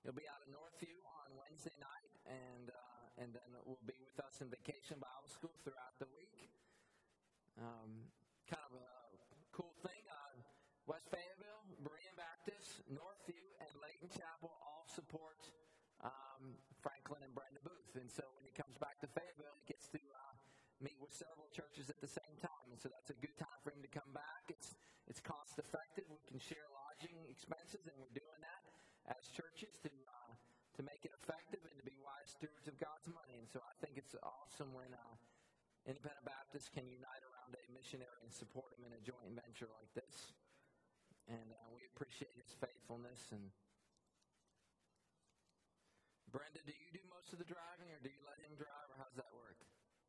You'll be out of Northview on Wednesday night, and then will be with us in Vacation Bible School throughout the week. Kind of a cool thing. West Fayetteville, Berean Baptist, Northview, and Layton Chapel all support Franklin and Brenda Booth. And so when he comes back to Fayetteville, he gets to meet with several churches at the same time. And so that's a good time for him to come back. It's cost effective. We can share lodging expenses, and we're doing that as churches to make it effective and to be wise stewards of God's money. And so I think it's awesome when Independent Baptists can unite around a missionary and support him in a joint venture like this. And we appreciate his faithfulness. And Brenda, do you do most of the driving, or do you let him drive, or how does that work?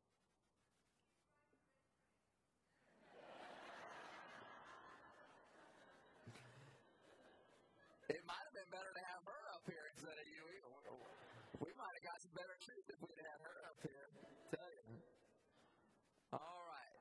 It might have been better to have her up here instead of you. We might have got some better truth if we'd had her up here. Tell you. All right.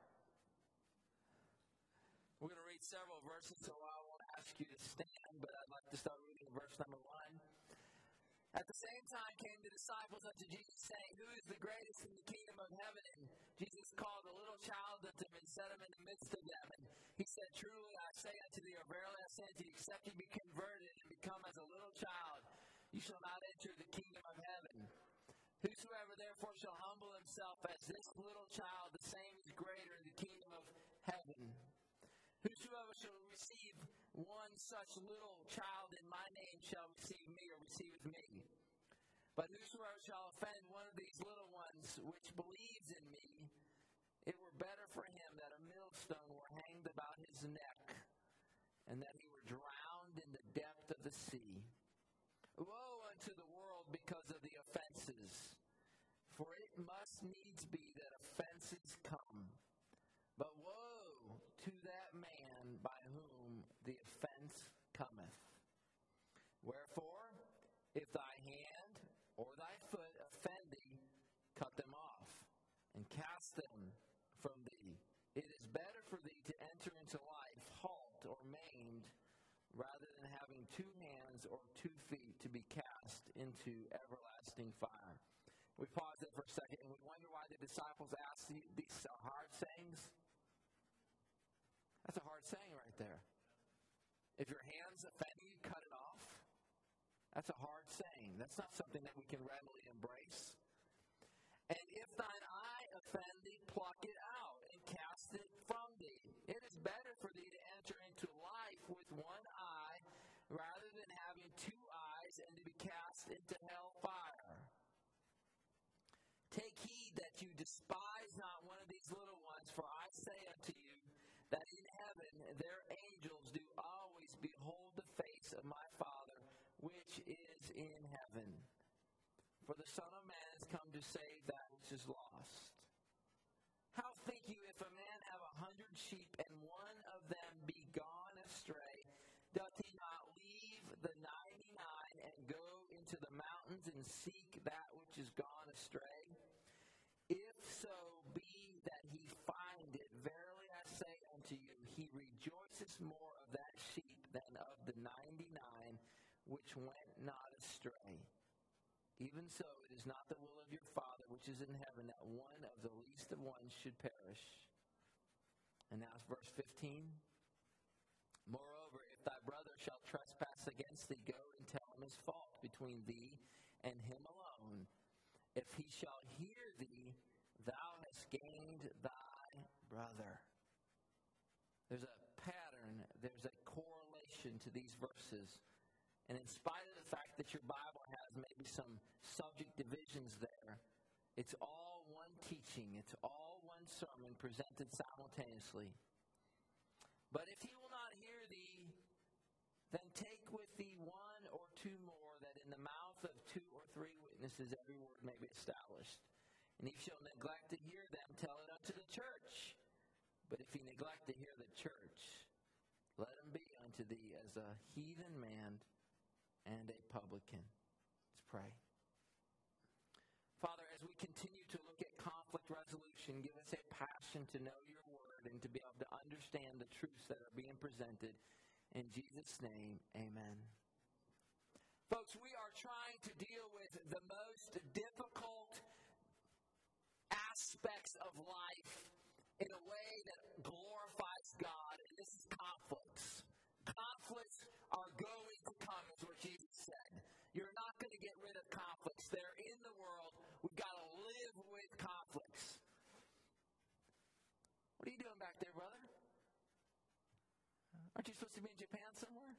We're going to read several verses, so I won't ask you to stand, but I'd like to start reading verse number 1. At the same time came the disciples unto Jesus, saying, Who is the greatest in the kingdom of heaven? And Jesus called a little child unto him and set him in the midst of them. And he said, Truly I say unto thee, or verily I say unto thee, except you be converted and become as a little child, you shall not enter the kingdom of heaven. Whosoever therefore shall humble himself as this little child, the same is greater in the kingdom of heaven. Whosoever shall receive one such little child in my name shall receive me, or receiveth me. But whosoever shall offend one of these little ones which believes in me, it were better for him that a millstone were hanged about his neck, and that he were drowned in the depth of the sea. Woe unto the world because of the offenses, for it must needs be that offenses come. But woe to that man by whom the offense cometh. Wherefore, if thy hand or thy foot offend thee, cut them off, and cast them from thee. It is better for thee to enter into life halt or maimed, rather than having 2 hands or 2 feet to be cast into everlasting fire. We pause there for a second, and we wonder why the disciples asked these hard sayings. That's a hard saying right there. If your hands offend you, cut it off. That's a hard saying. That's not something that we can readily embrace. And if thine eye offend thee, pluck it out and cast it from thee. It is better for thee to enter into life with one eye rather than having 2 eyes and to be cast into hell fire. Take heed that you despise not one of these little ones, for I say unto you that in heaven their angels do always behold the face of my Father which is in heaven. For the Son of Man has come to save that which is lost. How think you if a man have 100 sheep and one of them be gone astray, doth he not leave the 99 and go into the mountains and seek that which is gone astray? If so be that he find it, verily I say unto you, he rejoices more of that sheep than of the 99 which went not astray. Even so, it is not the will of your Father which is in heaven that one of the least of ones should perish. And now it's verse 15. Moreover, if thy brother shall trespass against thee, go and tell him his fault between thee and him alone. If he shall hear thee, thou hast gained thy brother. There's a pattern, there's a correlation to these verses. And in spite of the fact that your Bible has maybe some subject divisions there, it's all one teaching, it's all one sermon presented simultaneously. But if he will not hear thee, then take with thee 1 or 2 more, that in the mouth of 2 or 3 witnesses every word may be established. And if he shall neglect to hear them, tell it unto the church. But if he neglect to hear the church, let him be unto thee as a heathen man and a publican. Let's pray. Father, as we continue to look at conflict resolution, give us a passion to know your word and to be able to understand the truths that are being presented. In Jesus' name, amen. Folks, we are trying to deal with the most difficult aspects of life in a way that glorifies God, and this is conflicts. Conflicts are going to come, is what Jesus said. You're not going to get rid of conflicts. They're in the world. We've got to live with conflicts. What are you doing back there, brother? Aren't you supposed to be in Japan somewhere?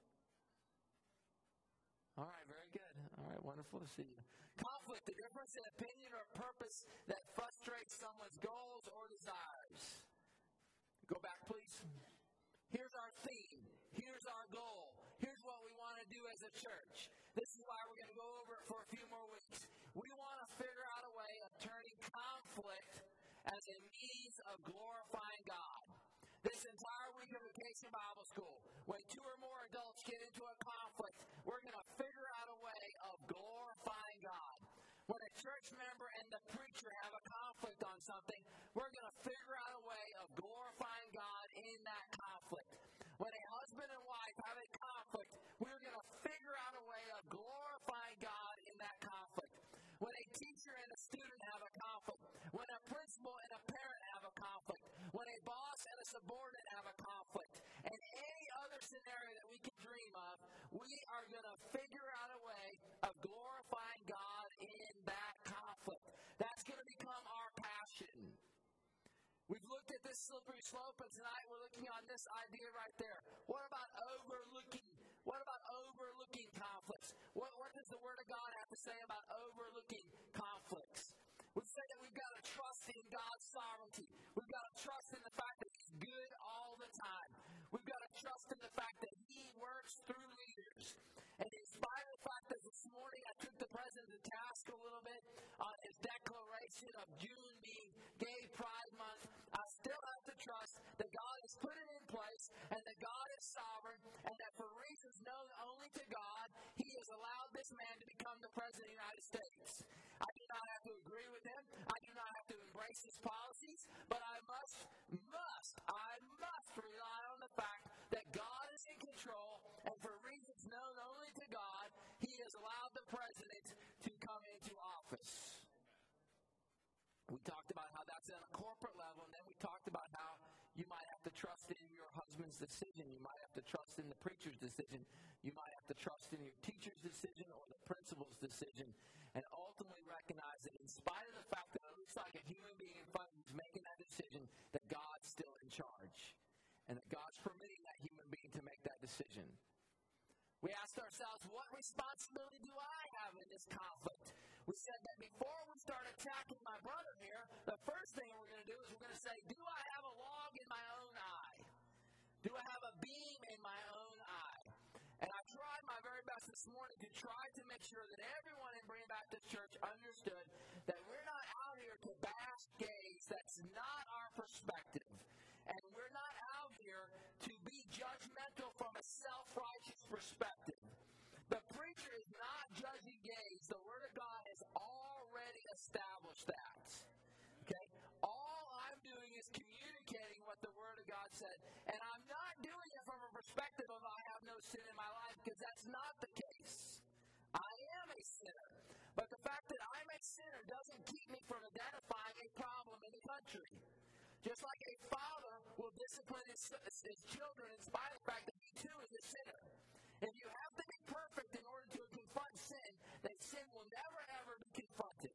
All right, very good. All right, wonderful to see you. Conflict, the difference in opinion or purpose that frustrates someone's goals or desires. Go back, please. Here's our theme. Here's our goal. Here's what we want to do as a church. This is why we're going to go over it for a few more weeks. We want to figure out a way of turning conflict as a means of glorifying God. This entire week of Vacation Bible School, when two or more adults get into a conflict, we're going to figure out a way of glorifying God. When a church member and the preacher have a conflict on something, we're going to figure out a way of glorifying God in that conflict. When a husband and wife have a conflict, we're going to figure out a way of glorifying God in that conflict. When a teacher and a student have a conflict, when a principal and a parent have a conflict, when a boss and a subordinate have a conflict, and any other scenario that we can dream of, we are going to figure out a way of glorifying God in that conflict. That's going to become our passion. We've looked at this slippery slope, and tonight we're looking on this idea right there. What about overlooking? What about overlooking conflicts? What does the Word of God have to say about overlooking conflicts? We say that we've got to trust in God's sovereignty. We've got to trust in the fact that He's good all the time. We've got to trust in the fact that He works through leaders. And in spite of the fact that this morning I took the president to task a little bit on his declaration of June being Gay Pride Month, I still have to trust that God has put it in place and that God is sovereign and that for reasons known only to God, He has allowed this man to become the President of the United States. I do not have to agree with him. I do not have to embrace his policies, but I must rely on the fact that God is in control, and for reasons known only to God, He has allowed the president to come into office. We talked about how that's on a corporate level, and then we talked about how you might have to trust in your husband's decision. You might have to trust in the preacher's decision. You might have to trust in your teacher's decision or the principal's decision, and ultimately recognize that in spite of the fact that it looks like a human being in front of you is making that decision, that God's still in charge, and that God's permitting that human being to make that decision. We asked ourselves, what responsibility do I have in this conflict? We said that before we start attacking my brother here, the first thing we're going to do is we're going to say, do I have a log in my own eye? Do I have a beam in my own eye? And I tried my very best this morning to try to make sure that everyone in Berean Baptist Church understood that we're not out here to bash gays. That's not our perspective. And we're not out here to be judgmental from a self-righteous perspective. The preacher is not judging gays. The Word of God has already established that. Okay? All I'm doing is communicating what the Word of God said. And I'm not doing it from a perspective of I have no sin in my life, because that's not the case. I am a sinner. But the fact that I'm a sinner doesn't keep me from identifying a problem in the country. Just like a father will discipline his children in spite of the fact that he too is a sinner. If you have to be perfect in order to confront sin, then sin will never ever be confronted.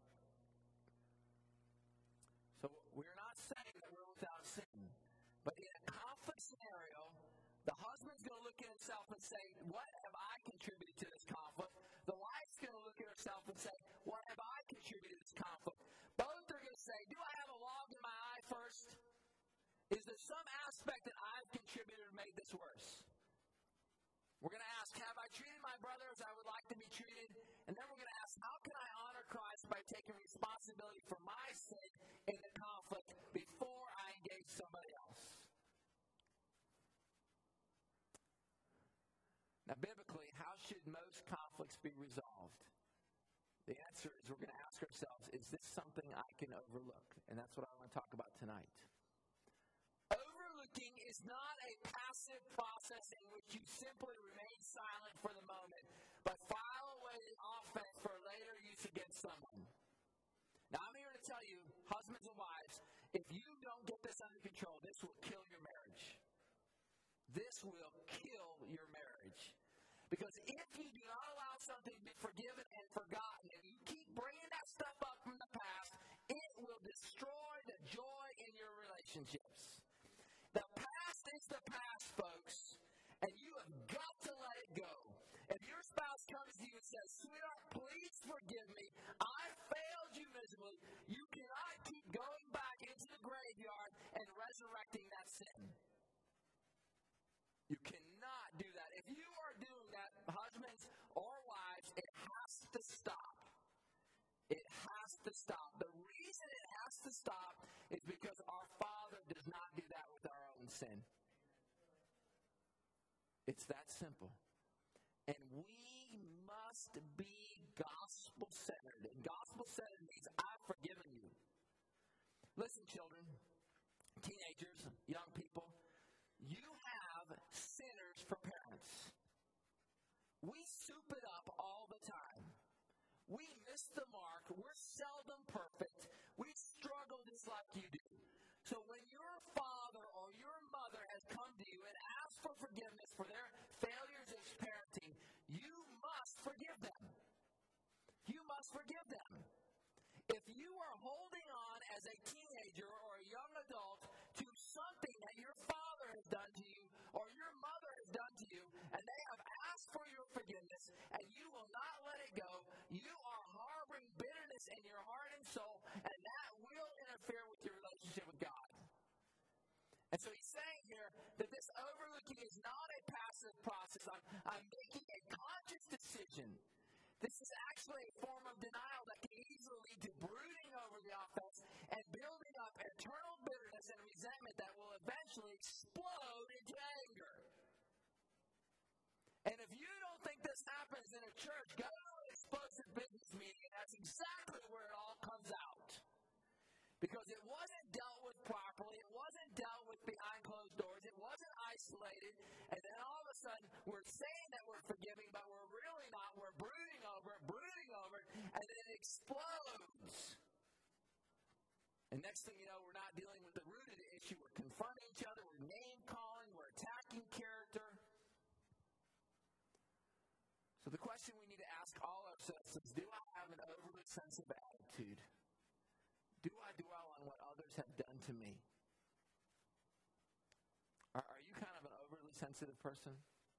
So we're not saying that we're without sin. But in a conflict scenario, the husband's going to look at himself and say, what have I contributed to this conflict? The wife's going to look at herself and say, what have I contributed to this conflict? Both are going to say, do I have a log in my eye first? Is there some aspect that I've contributed to make this worse? We're going to ask, have I treated my brother as I would like to be treated? And then we're going to ask, how can I honor Christ by taking responsibility for my sin in the conflict before I engage somebody else? Now, biblically, how should most conflicts be resolved? The answer is we're going to ask ourselves, is this something I can overlook? And that's what I want to talk about tonight. Overlooking is not a passive process in which you simply remain silent for the moment, but if you don't get this under control, this will kill your marriage. This will kill your marriage. Because if you do not allow something to be forgiven and forgotten, and you keep bringing that stuff up from the past, it will destroy the joy in your relationships. The past is the past, folks, and you have got to let it go. If your spouse comes to you and says, sweetheart, please forgive me, I failed you miserably, you cannot keep going back into the graveyard and resurrecting that sin. You cannot do that. If you are doing that, husbands or wives, it has to stop. It has to stop. The reason it has to stop is because our Father does not do that with our own sin. It's that simple. And we must be gospel-centered. And gospel-centered means I've forgiven you. Listen, children, teenagers, young people, you have sinners for parents. We soup it up all the time. We miss the mark. We're seldom perfect. We struggle just like you do. So when your father or your mother has come to you and asked for forgiveness for their failures as parenting, you must forgive them. You must forgive them. If you are holding on as a teenager or a young adult to something that your father has done to you or your mother has done to you, and they have asked for your forgiveness, and you will not let it go, you are harboring bitterness in your heart and soul, and that will interfere with your relationship with God. And so he's saying here that this overlooking is not a passive process. I'm making a conscious decision. This is actually a form of denial that can easily lead to brooding over the offense and building up eternal bitterness and resentment that will eventually explode into anger. And if you don't think this happens in a church, go to an explosive business meeting, and that's exactly where it all comes out. Because it wasn't dealt with properly, it wasn't dealt with behind closed doors, it wasn't isolated, and then all of a sudden we're saying that we're forgiving, but we're really not. We're brooding over it, and then it explodes. And next thing you know, we're not dealing with the root of the issue. We're confronting each other, we're name-calling, we're attacking character. So the question we need to ask all ourselves is, do I have an overly sensitive attitude? Do I dwell on what others have done to me? Are you kind of an overly sensitive person?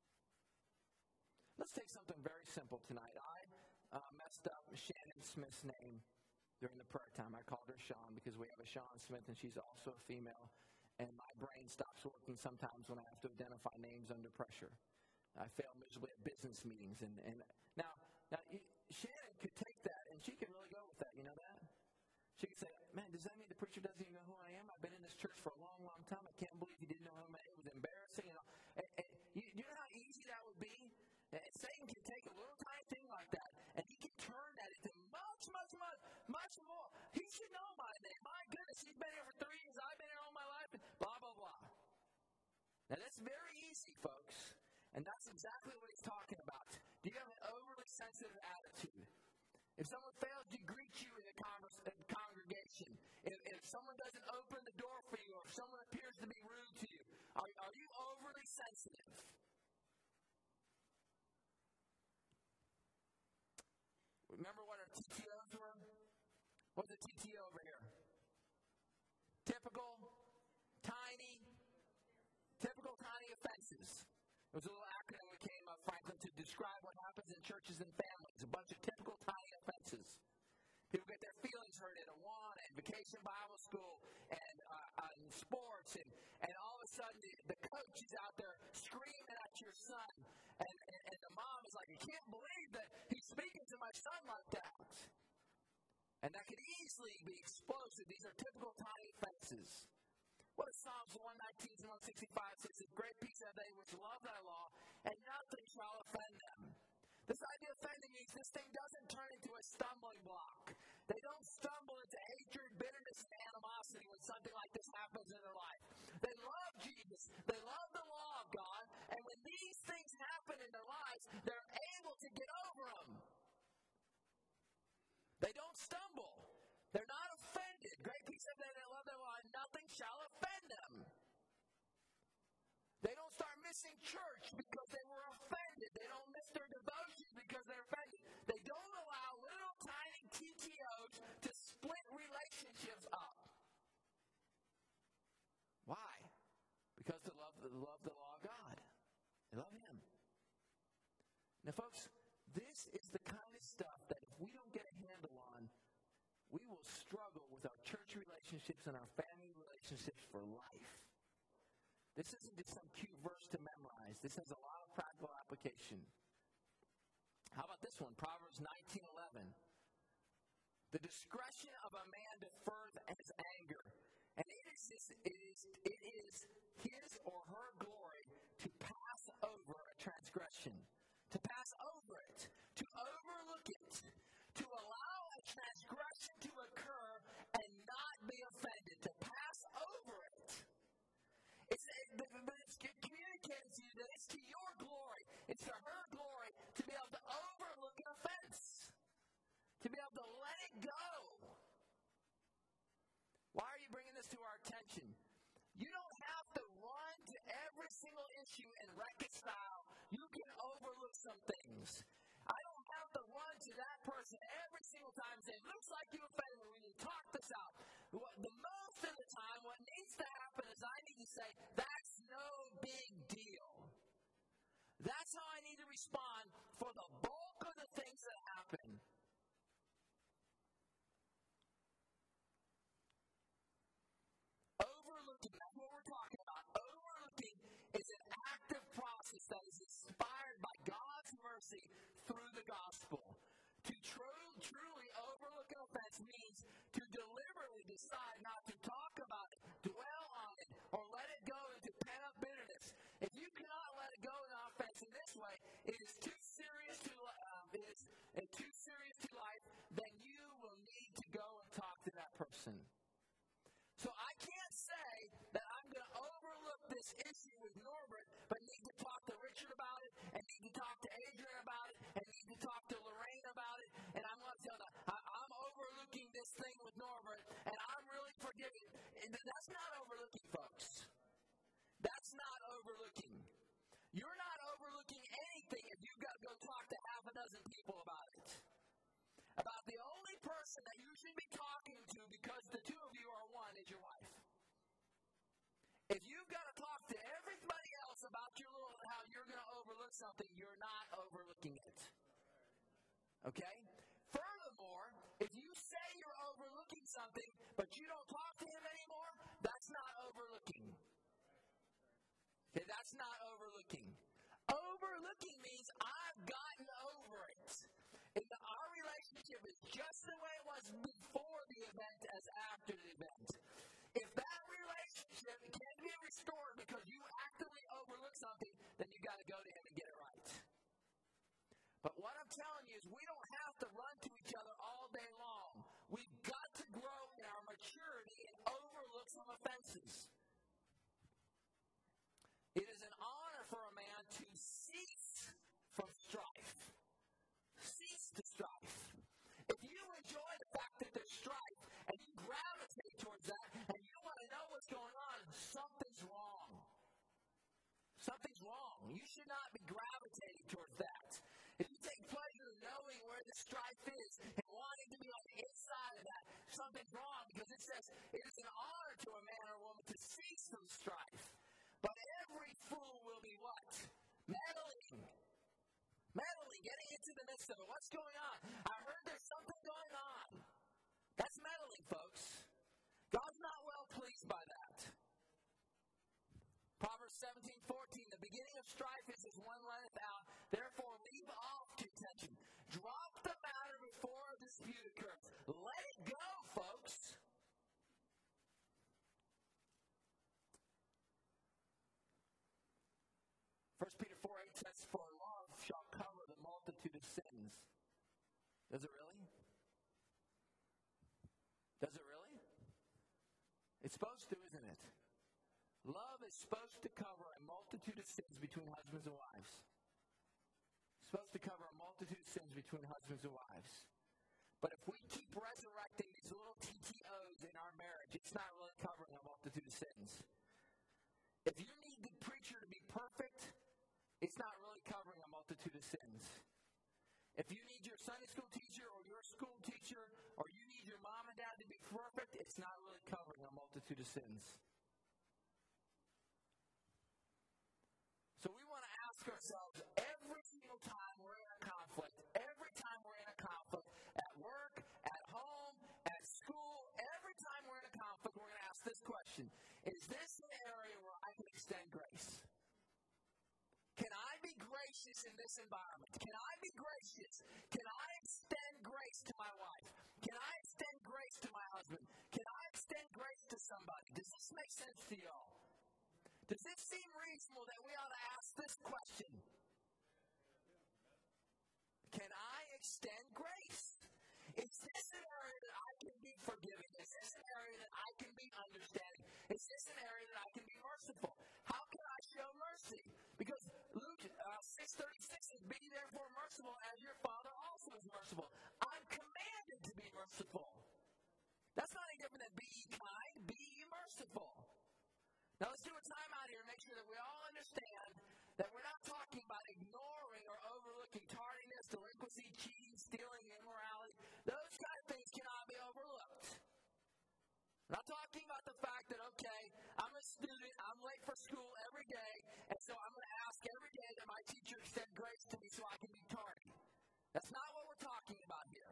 Let's take something very simple tonight. I messed up Shannon Smith's name during the prayer time. I called her Sean because we have a Sean Smith and she's also a female. And my brain stops working sometimes when I have to identify names under pressure. I fail miserably at business meetings. And now Shannon could take that and she could really go with that. You know that? She could say, man, does that mean the preacher doesn't even know who I am? I've been in this church for a long, long time. I can't believe he didn't know who I am. It was embarrassing. And you know how easy that would be? And Satan can take a little tiny thing like that, and he can turn that into much more. He should know my name. My goodness, he's been here for 3 years. I've been here all my life, and blah, blah, blah. Now, that's very easy, folks. And that's exactly what he's talking about. Do you have an overly sensitive attitude? If someone fails to greet you in a congregation, if someone doesn't open the door for you, or if someone appears to be rude to you, are you overly sensitive? Remember what our TTOs were? What's a TTO over here? Typical tiny offenses. It was a little acronym that came up, Franklin, to describe what happens in churches and families. A bunch of typical tiny offenses. People get their feelings hurt at Awana and Vacation Bible School and sports, and all of a sudden the coach is out there screaming at your son, and the mom is like, I can't believe that he's speaking to my son like that. And that could easily be explosive. These are typical tiny offenses. What does Psalms 119 and 165 says? It's great peace have they which love thy law, and nothing shall offend them. This idea of offending means this thing doesn't turn into a stumbling block. They don't stumble into hatred, bitterness, and animosity when something like this happens in their life. They love Jesus. They love the law of God. And when these things happen in their lives, they're able to get over them. They don't stumble. They're not offended. Great peace have they that love their law, and folks, this is the kind of stuff that if we don't get a handle on, we will struggle with our church relationships and our family relationships for life. This isn't just some cute verse to memorize. This has a lot of practical application. How about this one? Proverbs 19:11. The discretion of a man defers his anger, and it is his or her glory to pass over a transgression, to pass over it, to overlook it, to allow a transgression to occur and not be offended, to pass over it. But it's communicating to you that it's to your glory, it's to her glory to be able to overlook an offense, to be able to let it go. Why are you bringing this to our attention? You don't have to run to every single issue and reconcile. You can overlook some things. I don't have to run to that person every single time and say, it looks like you offended me. We need to talk this out. The most of the time, what needs to happen is I need to say, that's no big deal. That's how I need to respond for the bulk of the things that happen. Overlooking, that's what we're talking about. Overlooking is an active process that is inspired by God's mercy through the gospel. To truly overlook an offense means to deliberately decide not to talk about it, dwell on it, or let it go into pent-up bitterness. If you cannot let it go in an offense in this way, it is too serious to life, then you will need to go and talk to that person. So I can't say that I'm going to overlook this issue with Norbert, but need to talk to Richard about it, and need to talk to Adrian about it, and need to talk to Lorraine about it, and I'm going to tell them, I'm overlooking this thing with Norbert, and I'm really forgiving. That's not overlooking, folks. That's not overlooking. You're not overlooking anything if you've got to go talk to half a dozen people about it. About the only person that you should be talking to because the two of you are one is your wife. If you've got to talk to everybody else about how you're going to overlook something, you're not overlooking it. Okay? Furthermore, if you say you're overlooking something, but you don't talk to him anymore, that's not overlooking. Okay, that's not overlooking. Overlooking means I've gotten over it. Our relationship is just the way it was before the event as after the event. If that relationship can be restored because you actively overlook something, then you got to go to him and get it right. But what I'm telling you is we don't have to run to each other all day long. We've got to grow in our maturity and overlook some offenses. It is an honor for a man to cease from strife. Cease to strife. If you enjoy the fact that there's strife and you gravitate towards that and you want to know what's going on, something's wrong. Something's wrong. You should not be gravitating towards that. If you take pleasure in knowing where the strife is and wanting to be on the inside of that, something's wrong because it says it is an honor to a man or a woman to cease from strife. But every fool will be what? Meddling. Meddling, getting into the midst of it. What's going on? I heard there's something going on. That's meddling, folks. God's not well pleased by that. Proverbs 17:14, the beginning of strife is as one letteth out. Therefore, leave off contention. Drop the matter before a dispute occurs. Let it go, folks. 1 Peter 4:8 says, for love shall cover the multitude of sins. Does it really? Does it really? It's supposed to, isn't it? Love is supposed to cover a multitude of sins between husbands and wives. It's supposed to cover a multitude of sins between husbands and wives. But if we keep resurrecting these little TTOs in our marriage, it's not really covering a multitude of sins. If you need the preacher to be perfect, it's not really covering a multitude of sins. If you need your Sunday school teacher or your school teacher or you need your mom and dad to be perfect, it's not really covering a multitude of sins. So we want to ask ourselves every single time we're in in this environment? Can I be gracious? Can I extend grace to my wife? Can I extend grace to my husband? Can I extend grace to somebody? Does this make sense to y'all? Does this seem reasonable that we ought to ask this question? Can I extend grace? Is this an area that I can be forgiving? Is this an area that I can be understanding? Is this an area that I can be merciful? How can I show mercy? Because Luke 6:36 says, "Be therefore merciful as your Father also is merciful." I'm commanded to be merciful. That's not any different than be ye kind, be ye merciful. Now let's do a time out here and make sure that we all understand that we're not talking about ignoring or overlooking tardiness, delinquency, cheating, stealing, immorality. Those kind of things cannot be overlooked. I'm not talking about the fact that, okay, I'm a student, I'm late for school every day, and so I'm going to ask every day that my teacher extend grace to me so I can be tardy. That's not what we're talking about here.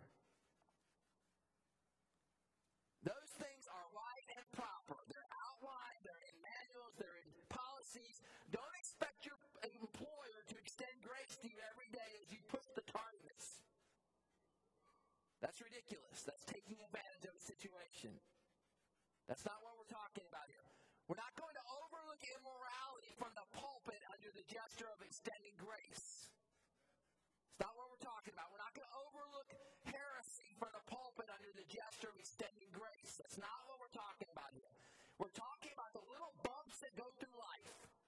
Those things are right and proper. They're outlined, they're in manuals, they're in policies. Don't expect your employer to extend grace to you every day as you push the tardiness. That's ridiculous. That's taking advantage of a situation. That's not what we're talking about here. We're not going to overlook immorality from the pulpit under the gesture of extending grace. It's not what we're talking about. We're not going to overlook heresy from the pulpit under the gesture of extending grace. That's not what we're talking about here. We're talking about the little bumps that go through life.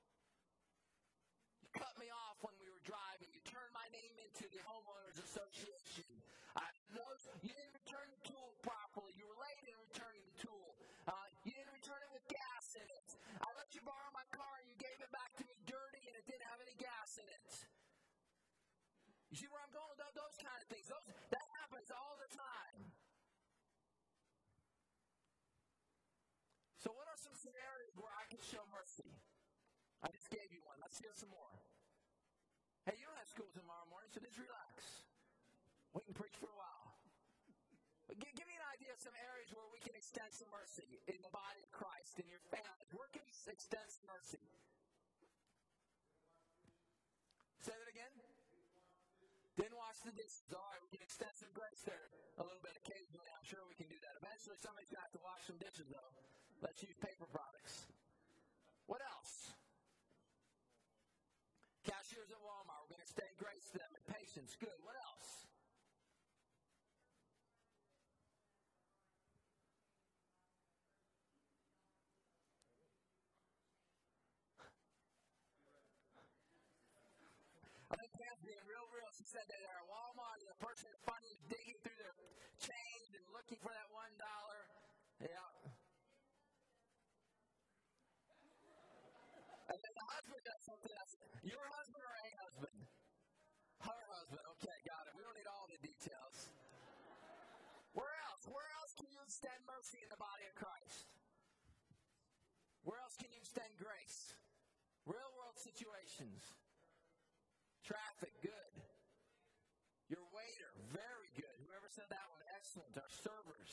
You cut me off when we were driving. You turned my name into the homeowners association. You didn't return the tool properly. You were late in returning the tool. You didn't return it with gas in it. I let you borrow my car and you gave it back to me dirty and it didn't have any gas in it. You see where I'm going with those kind of things? That happens all the time. So what are some scenarios where I can show mercy? I just gave you one. Let's hear some more. Hey, you don't have school tomorrow morning, so just relax. We can preach for a while. But give me an idea of some areas where we can extend some mercy in the body of Christ, in your family. Where can you extend some mercy? Say that again? Didn't wash the dishes. All right, we can extend some grace there a little bit occasionally. I'm sure we can do that. Eventually, somebody's going to have to wash some dishes, though. Let's use paper products. What else? Cashiers at Walmart. We're going to extend grace to them and patience. Good. What else? I think Pam's being real. She said that at Walmart, the person in front of you is digging through their change and looking for that $1. Yeah. And then the husband does something else. Your husband or a husband? Her husband. Okay, got it. We don't need all the details. Where else? Where else can you extend mercy in the body of Christ? Where else can you extend grace? Real world situations. Traffic, good. Your waiter, very good. Whoever said that one, excellent. Our servers.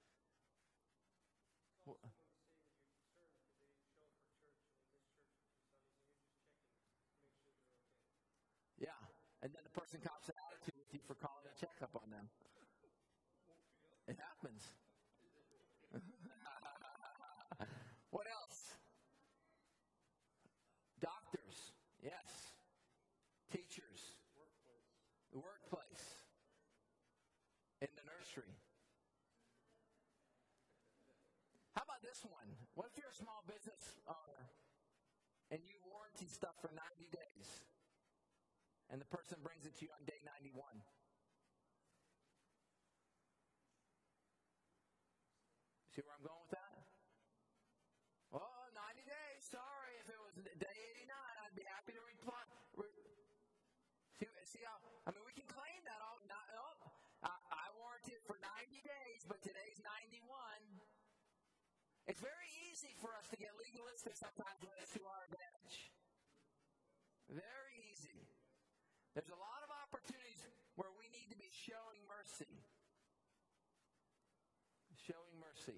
Yeah, and then the person cops an attitude with you for calling a checkup on them. It happens. What else? Doctors, yes. Teachers, the workplace, in the nursery. How about this one? What if you're a small business owner and you warranty stuff for 90 days and the person brings it to you on day 91? See where I'm going with that? Oh, 90 days. Sorry, if it was day 89, I'd be happy to reply. See how, we can claim that. I warranted it for 90 days, but today's 91. It's very easy for us to get legalistic sometimes when it's to our advantage. Very easy. There's a lot of opportunities where we need to be showing mercy. Showing mercy.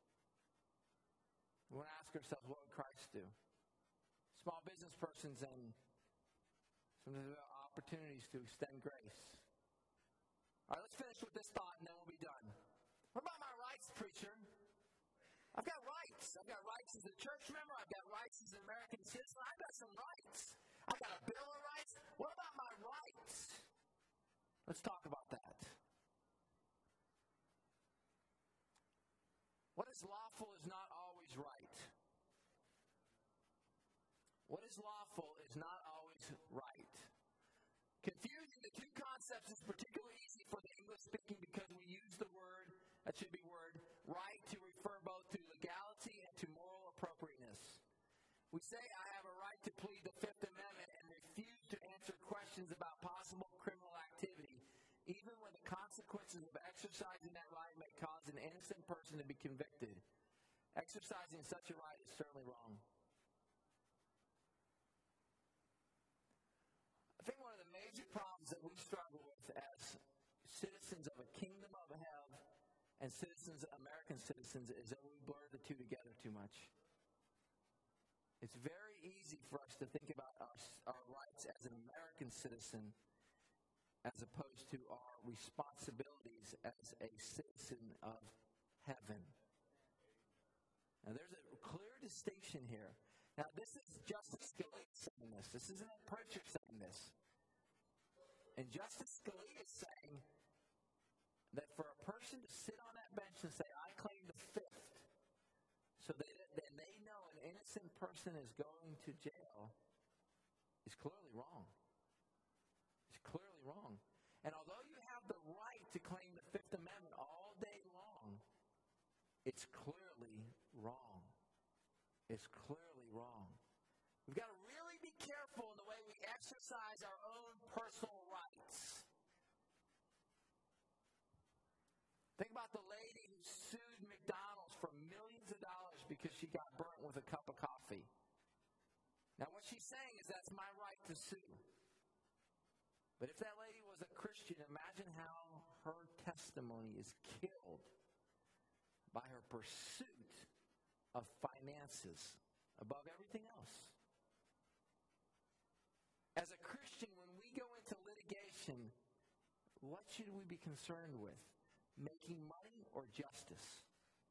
We want to ask ourselves, what would Christ do? Small business persons and sometimes opportunities to extend grace. All right, let's finish with this thought and then we'll be done. What about my rights, preacher? I've got rights. I've got rights as a church member. I've got rights as an American citizen. I've got some rights. I've got a Bill of Rights. What about my rights? Let's talk about that. What is lawful is not always right. What is lawful is not always right. Confusing the two concepts is particularly easy for the English speaking because we use the word, that should be word, right to refer both to legality and to moral appropriateness. We say I have a right to plead the Fifth Amendment and refuse to answer questions about possible criminal activity, even when the consequences of exercising that right may cause an innocent person to be convicted. Exercising such a right is certainly wrong. I think one of the major problems that we struggle with as citizens of a kingdom of hell and American citizens, is that we blur the two together too much. It's very easy for us to think about our rights as an American citizen as opposed to our responsibilities as a citizen of heaven. Now, there's a clear distinction here. Now, this is Justice Scalia saying this. This isn't a preacher saying this. And Justice Scalia is saying that for a person to sit on that bench and say, I claim the Fifth, so that then they know an innocent person is going to jail, is clearly wrong. It's clearly wrong. And although you have the right to claim the Fifth Amendment all day long, it's clearly wrong. It's clearly wrong. We've got to really be careful in the way we exercise our own personal rights. Think about the lady who sued McDonald's for millions of dollars because she got burnt with a cup of coffee. Now, what she's saying is that's my right to sue. But if that lady was a Christian, imagine how her testimony is killed by her pursuit of finances above everything else. As a Christian, when we go into litigation, what should we be concerned with? Making money or justice?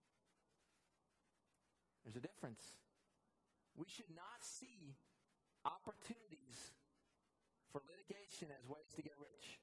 There's a difference. We should not see opportunities for litigation as ways to get rich.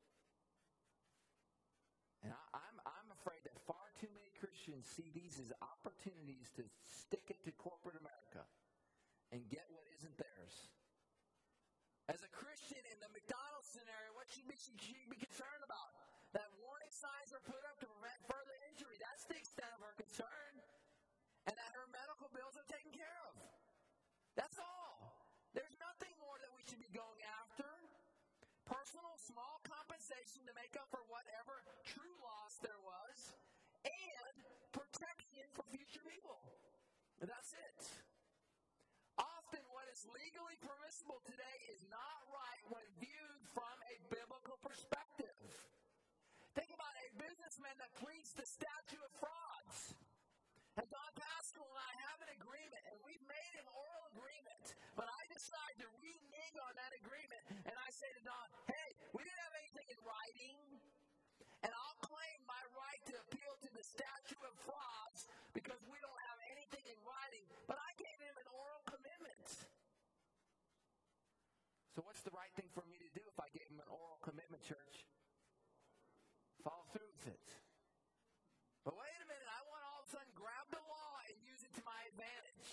And I'm afraid that far too many Christians see these as opportunities to stick it to corporate America and get what isn't theirs. As a Christian in the McDonald's scenario, what should she be concerned about? That warning signs are put up to prevent further injury. That's the extent of her concern. And that her medical bills are taken care of. That's all. There's nothing more that we should be going after. Personal small compensation to make up for whatever true loss there was, and protection for future people. And that's it. Often what is legally permissible today is not right when viewed from a biblical perspective. Think about a businessman that pleads the statute of frauds. And Don Pascal and I have an agreement, and we've made an oral agreement, but I decide to renege on that agreement, and I say to Don, hey, we didn't have anything in writing, and I'll claim my right to appeal to the statute of frauds because we don't have anything in writing, but I gave him an oral commitment. So what's the right thing for me to do if I gave him an oral commitment, church? Follow through with it. But wait a minute, I want to all of a sudden grab the law and use it to my advantage.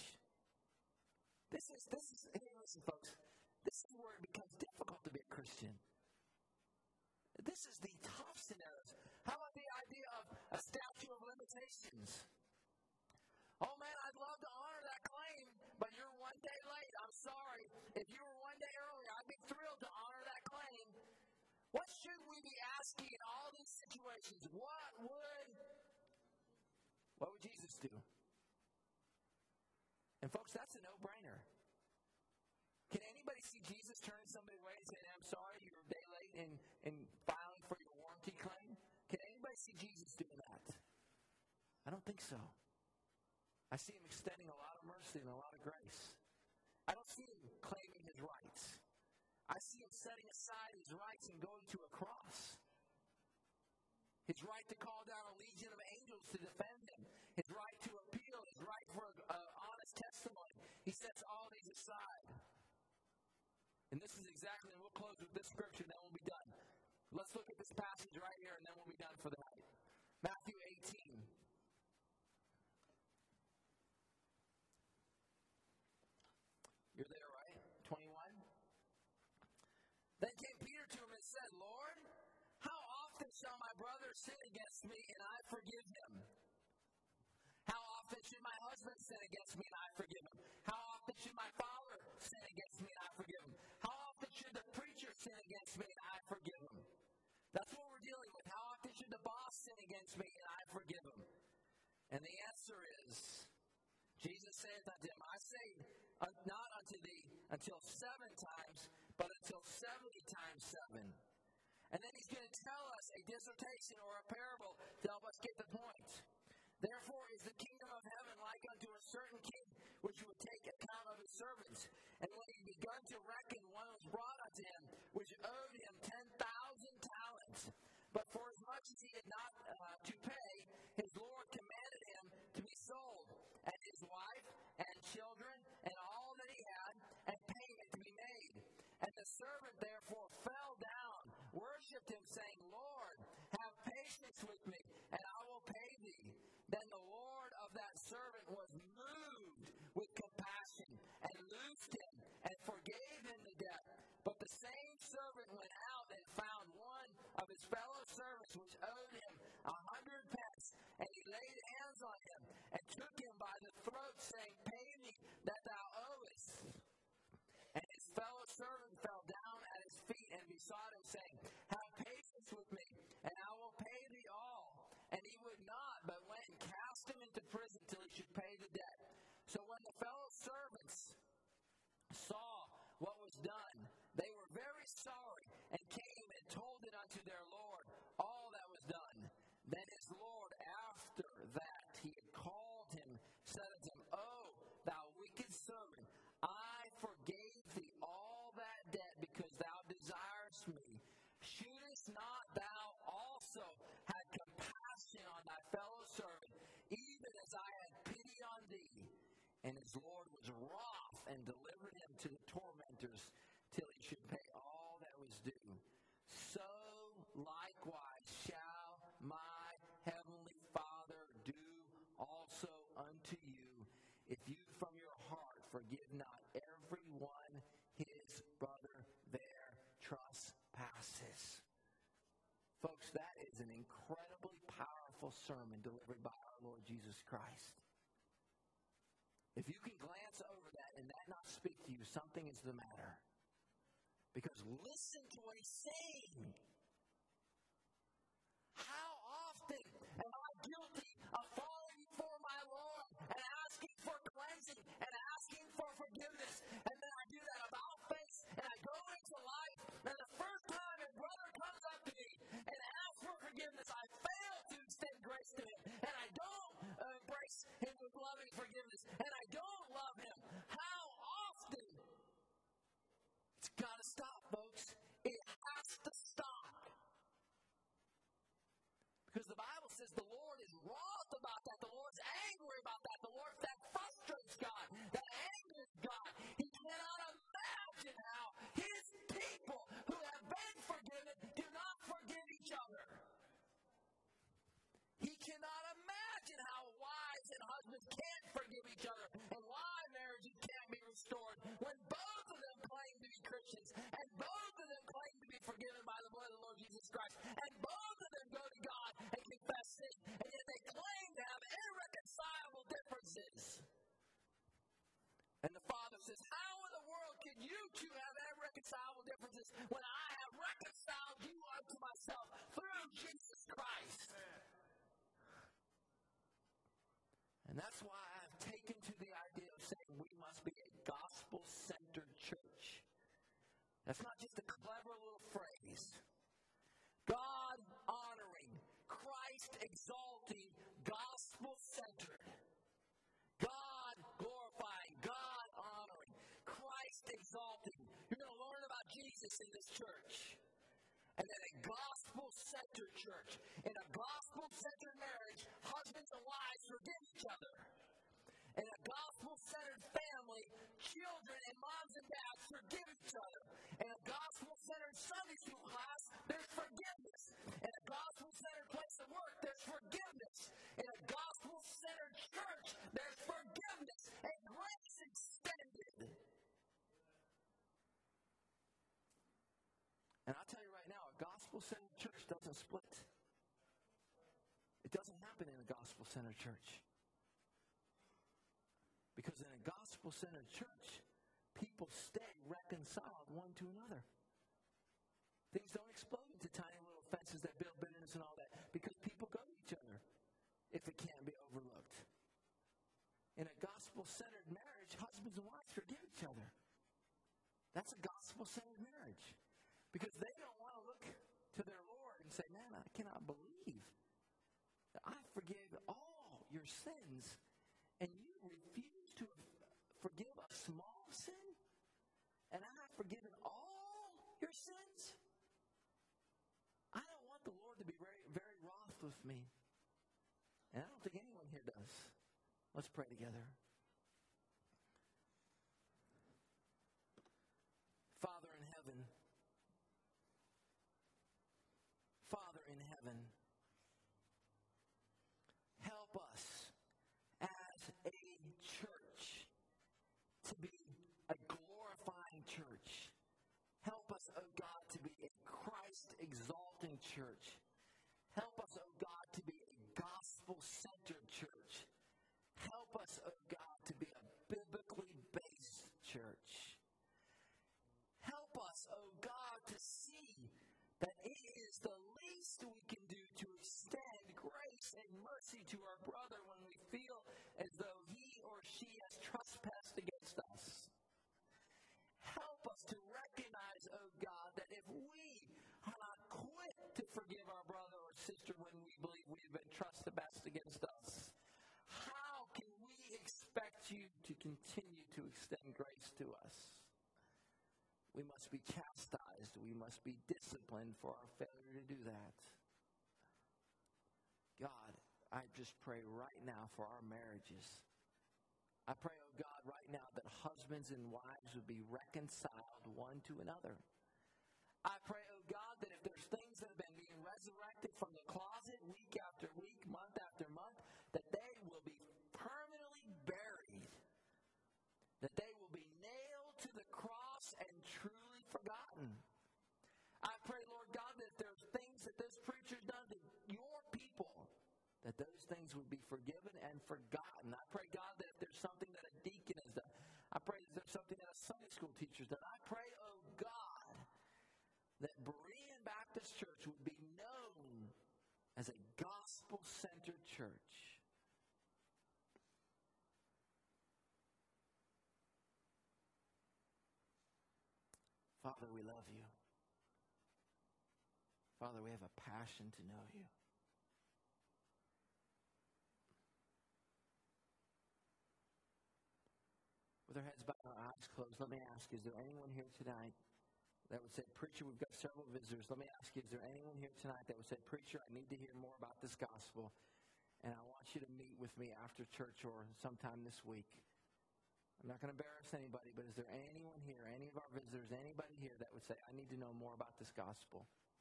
Hey, listen, folks, this is where it becomes difficult to be a Christian. This is the tough scenarios. How about the idea of a statute of limitations? Oh man, I'd love to honor that claim, but you're one day late. I'm sorry. If you were one day earlier, I'd be thrilled to honor that claim. What should we be asking in all these situations? What would Jesus do? And folks, that's a no-brainer. Can anybody see Jesus turning somebody away and saying, I'm sorry, you're a day late in filing for your warranty claim? Can anybody see Jesus doing that? I don't think so. I see him extending a lot of mercy and a lot of grace. I don't see him claiming his rights. I see him setting aside his rights and going to a cross. His right to call down a legion of angels to defend him. His right to appeal. His right for an honest testimony. He sets all these aside. And this is exactly, and we'll close with this scripture, then we'll be done. Let's look at this passage right here, and then we'll be done for the night. Matthew 18. You're there, right? 21. Then came Peter to him and said, Lord, how often shall my brother sin against me and I forgive him? How often should my husband sin against me and I forgive him? How often should my father sin against me and I forgive him? How often should the preacher sin against me and I forgive him? That's what we're dealing with. How often should the boss sin against me and I forgive him? And the answer is, Jesus saith unto him, I say not unto thee until 7 times, but until 70 times 7. And then he's going to tell us a dissertation or a parable to help us get the point. Therefore is the kingdom of heaven like unto a certain king, which would take account of his servants. And when he begun to reckon, one was brought unto him, which owed him 10,000 talents. But for as much as he had not to pay, his Lord commanded him to be sold, and his wife, and children, and all that he had, and payment to be made. And the servant therefore fell down, worshipped him, saying, Lord, have patience with me, and I will pay thee. Then the Lord of that servant was moved with compassion, and loosed him, and forgave him the debt. But the same servant went out and found one of his fellow servants which owed him 100 pence, and he laid hands on him, and took him by the throat, saying, Pay me that thou owest. And his fellow servant fell down at his feet and besought him, saying, Have patience with me, and I will pay thee all. And he would not, but went and cast him into prison till he should pay the debt. So when the fellow servants saw what was done, they were very sorry, and came and told it unto their Lord, all that was done. Then his Lord, after that he had called him, said unto him, O thou wicked servant, I forgave thee all that debt because thou desirest me. Shouldest not thou also have compassion on thy fellow servant, even as I had pity on thee? And his Lord was wroth and delivered him to the tormentors till he should pay all that was due. So likewise shall my heavenly Father do also unto you, if you from your heart forgive not every one his brother their trespasses. Folks, that is an incredibly powerful sermon delivered by our Lord Jesus Christ. If you can glance over that and that not speak to you, something is the matter. Because listen to what he's saying. How often am I guilty of falling before my Lord and asking for cleansing and asking for forgiveness? And then I do that about face and I go into life, and the first time a brother comes up to me and asks for forgiveness, I fail to extend grace to him, and I don't embrace him with loving forgiveness, and I don't love him. How often? It's got to stop, folks. It has to stop. Because the Bible says the Lord is wroth about that. The Lord's angry about that. The Lord, that frustrates God. That angers God. He cannot imagine how his people who have been forgiven do not forgive each other. He cannot imagine how wives and husbands can't forgive each other and why marriages can't be restored when both of them claim to be Christians and both of them claim to be forgiven by the blood of the Lord Jesus Christ and both of them go to God and confess sin, and yet they claim to have irreconcilable differences. And the Father says, how in the world can you two have irreconcilable differences when I have reconciled you unto myself through Jesus Christ? And that's why I've taken to the idea of saying we must be a gospel-centered church. That's not just a clever little phrase. God-honoring, Christ-exalting, gospel-centered. God-glorifying, God-honoring, Christ-exalting. You're going to learn about Jesus Jesus in this church. And then a gospel-centered church. In a gospel-centered marriage, husbands and wives forgive each other. In a gospel-centered family, children and moms and dads forgive each other. In a gospel-centered Sunday school class, there's forgiveness. In a gospel-centered place of work, there's forgiveness. In a gospel-centered church, there's forgiveness and grace extended. And I'll tell you right now, a gospel-centered church doesn't split. It doesn't happen in a gospel-centered church. Because in a gospel-centered church, people stay reconciled one to another. Things don't explode into tiny little fences that build bitterness and all that, because people go to each other if it can't be overlooked. In a gospel-centered marriage, husbands and wives forgive each other. That's a gospel-centered marriage. Because they don't want to look to their Lord and say, man, I cannot believe that I forgive all your sins, and you refuse to forgive a small sin, and I have forgiven all your sins. I don't want the Lord to be very, very wroth with me. And I don't think anyone here does. Let's pray together. Father in heaven, help us as a church to be a glorifying church. Help us, oh God, to be a Christ-exalting church. Help us, oh God, to be a gospel-centered church. Help us, oh God, to be a biblically based church. Help us, oh God, to see that it is the least we can do to extend grace and mercy to our brother when we feel as though he or she has trespassed against us. Help us to recognize, oh God, that if we are not quick to forgive our brother or sister when we believe we've been trespassed against us, how can we expect you to continue to extend grace to us? We must be chastised. We must be disciplined for our failure to do that. God, I just pray right now for our marriages. I pray, oh God, right now that husbands and wives would be reconciled one to another. I pray, oh God, that if there's things that have been being resurrected from the closet week after week, month after month, that they will be permanently buried. That they will be nailed to the cross and truly forgotten. I pray, Lord God, that if there's things that this preacher's done to your people, that those things would be forgiven and forgotten. I pray, God, that if there's something that a deacon has done, I pray that there's something that a Sunday school teacher's done. I pray, oh God, that Berean Baptist Church would be known as a gospel-centered church. Father, we love you. Father, we have a passion to know you. With our heads bowed and our eyes closed, let me ask you, is there anyone here tonight that would say, Preacher, we've got several visitors. Let me ask you, is there anyone here tonight that would say, Preacher, I need to hear more about this gospel, and I want you to meet with me after church or sometime this week? I'm not going to embarrass anybody, but is there anyone here, any of our visitors, anybody here that would say, I need to know more about this gospel?